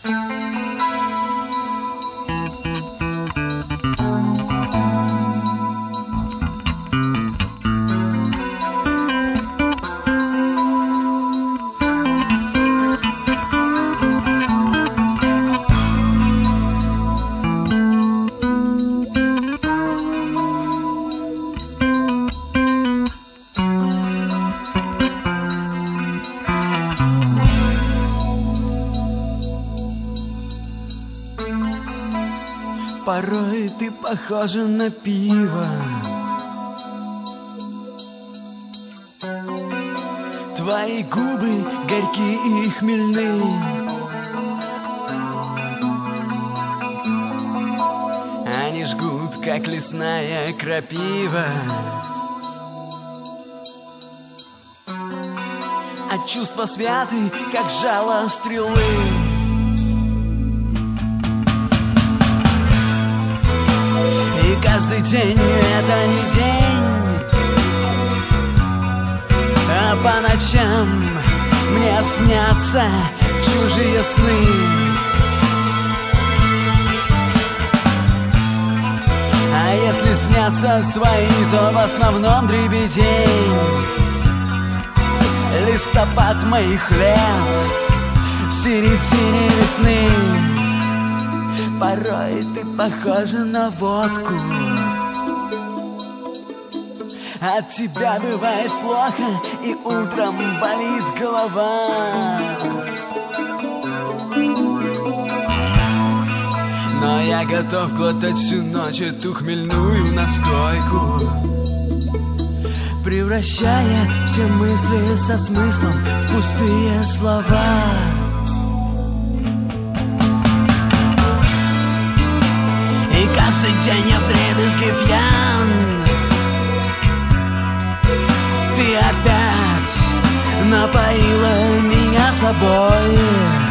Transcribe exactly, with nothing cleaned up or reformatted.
Порой ты похожа на пиво. Твои губы горькие и хмельные. Они жгут, как лесная крапива. А чувства святы, как жало стрелы. И каждый день это не день, а по ночам мне снятся чужие сны. А если снятся свои, то в основном дребедень. Листопад моих лет в середине весны. Порой ты похожа на водку. От тебя бывает плохо, и утром болит голова. Но я готов глотать всю ночь эту хмельную настойку, превращая все мысли со смыслом в пустые слова. И каждый день я вдребезги пьян. Ты опять напоила меня собой.